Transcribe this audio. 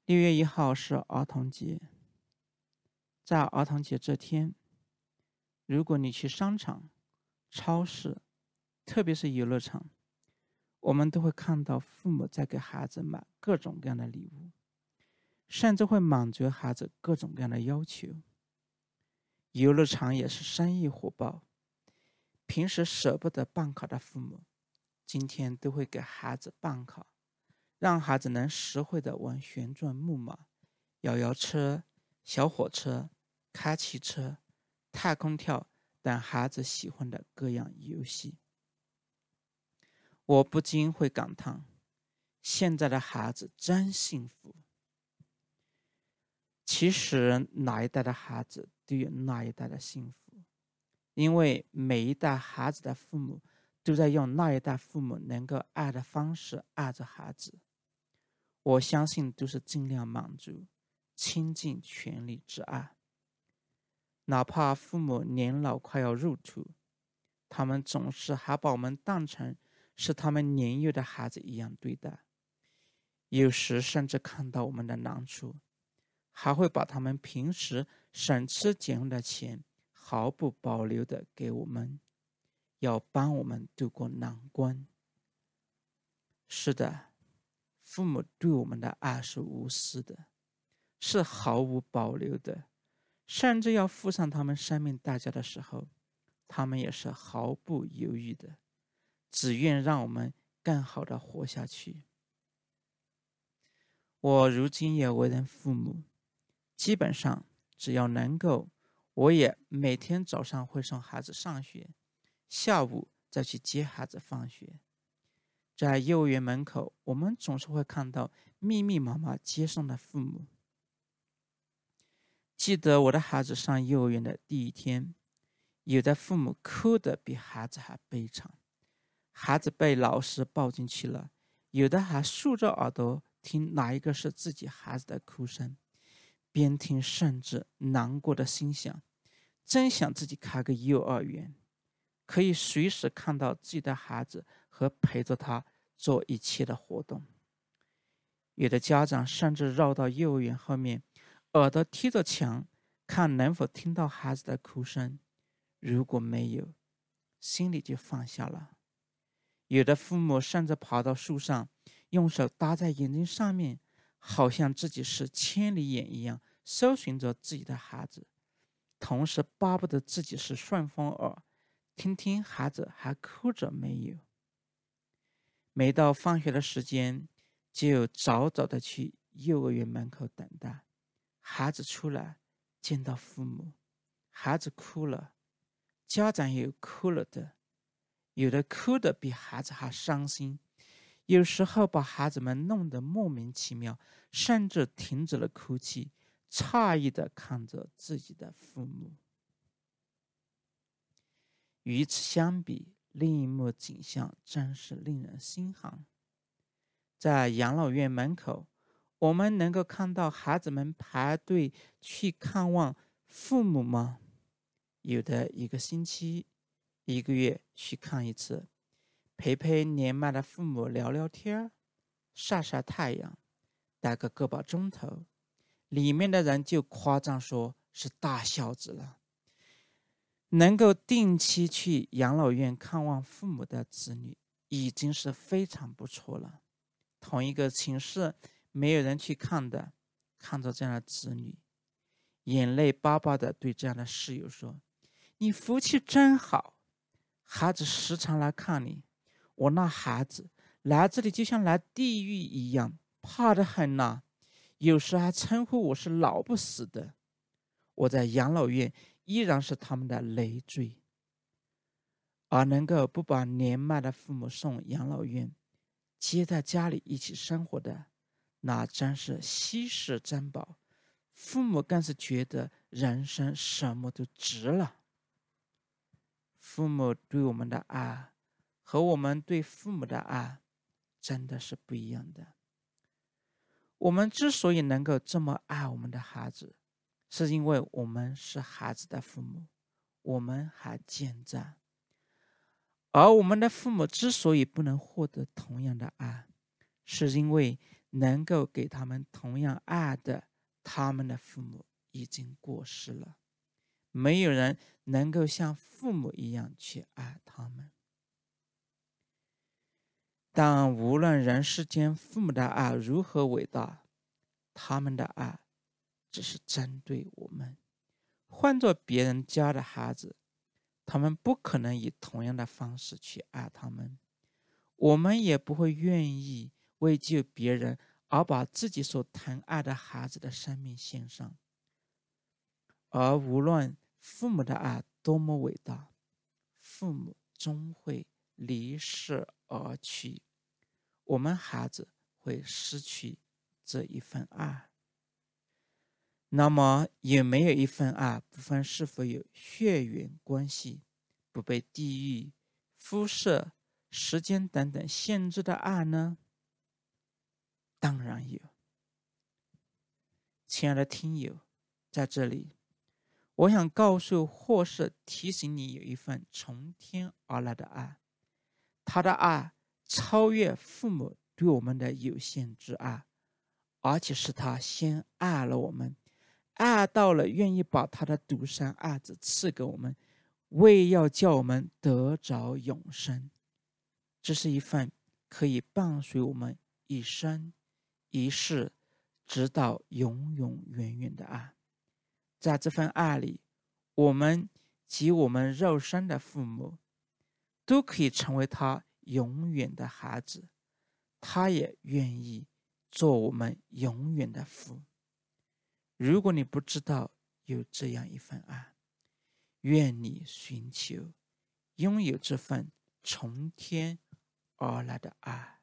6月1号是儿童节，在儿童节这天，如果你去商场、超市，特别是游乐场，我们都会看到父母在给孩子买各种各样的礼物，甚至会满足孩子各种各样的要求。游乐场也是生意火爆，平时舍不得办卡的父母，今天都会给孩子办卡，让孩子能实惠地玩旋转木马、摇摇车、小火车、开汽车、太空跳等孩子喜欢的各样游戏。我不禁会感叹，现在的孩子真幸福。其实哪一代的孩子都有那一代的幸福，因为每一代孩子的父母都在用那一代父母能够爱的方式爱着孩子。我相信都是尽量满足、倾尽全力之爱。哪怕父母年老快要入土，他们总是还把我们当成是他们年幼的孩子一样对待，有时甚至看到我们的难处，还会把他们平时省吃俭用的钱毫不保留地给我们，要帮我们度过难关。是的，父母对我们的爱是无私的，是毫无保留的，甚至要付上他们生命代价的时候，他们也是毫不犹豫的，只愿让我们更好的活下去。我如今也为人父母，基本上只要能够，我也每天早上会送孩子上学，下午再去接孩子放学。在幼儿园门口，我们总是会看到密密麻麻接送的父母。记得我的孩子上幼儿园的第一天，有的父母哭得比孩子还悲惨，孩子被老师抱进去了，有的还竖着耳朵听哪一个是自己孩子的哭声，边听甚至难过的心想，真想自己开个幼儿园，可以随时看到自己的孩子和陪着他做一切的活动。有的家长甚至绕到幼儿园后面，耳朵贴着墙，看能否听到孩子的哭声，如果没有，心里就放下了。有的父母甚至爬到树上，用手搭在眼睛上面，好像自己是千里眼一样搜寻着自己的孩子，同时巴不得自己是顺风耳，听听孩子还哭着没有。每到放学的时间，就早早的去幼儿园门口等待。孩子出来见到父母，孩子哭了，家长也有哭了的，有的哭得比孩子还伤心，有时候把孩子们弄得莫名其妙，甚至停止了哭泣，诧异地看着自己的父母。与此相比，另一幕景象真是令人心寒。在养老院门口，我们能够看到孩子们排队去看望父母吗？有的一个星期、一个月去看一次，陪陪年迈的父母聊聊天，晒晒太阳，待个把钟头，里面的人就夸张说是大孝子了。能够定期去养老院看望父母的子女已经是非常不错了。同一个寝室没有人去看的，看着这样的子女，眼泪巴巴的对这样的室友说，你福气真好，孩子时常来看你，我那孩子来这里就像来地狱一样，怕得很呐，有时还称呼我是老不死的，我在养老院依然是他们的累赘。而能够不把年迈的父母送养老院，接在家里一起生活的，那真是稀世珍宝，父母更是觉得人生什么都值了。父母对我们的爱和我们对父母的爱真的是不一样的。我们之所以能够这么爱我们的孩子，是因为我们是孩子的父母，我们还健在。而我们的父母之所以不能获得同样的爱，是因为能够给他们同样爱的，他们的父母已经过世了，没有人能够像父母一样去爱他们。但无论人世间父母的爱如何伟大，他们的爱只是针对我们。换做别人家的孩子，他们不可能以同样的方式去爱他们。我们也不会愿意为救别人而把自己所疼爱的孩子的生命献上。而无论父母的爱多么伟大，父母终会离世而去，我们孩子会失去这一份爱。那么有没有一份爱，不分是否有血缘关系，不被地域、肤色、时间等等限制的爱呢？当然有。亲爱的听友，在这里我想告诉或是提醒你，有一份从天而来的爱，他的爱超越父母对我们的有限之爱，而且是他先爱了我们，爱到了愿意把他的独生爱子赐给我们，为要叫我们得着永生。这是一份可以伴随我们一生一世直到永永远远的爱。在这份爱里，我们及我们肉身的父母都可以成为他永远的孩子，他也愿意做我们永远的父。如果你不知道有这样一份爱，愿你寻求拥有这份从天而来的爱。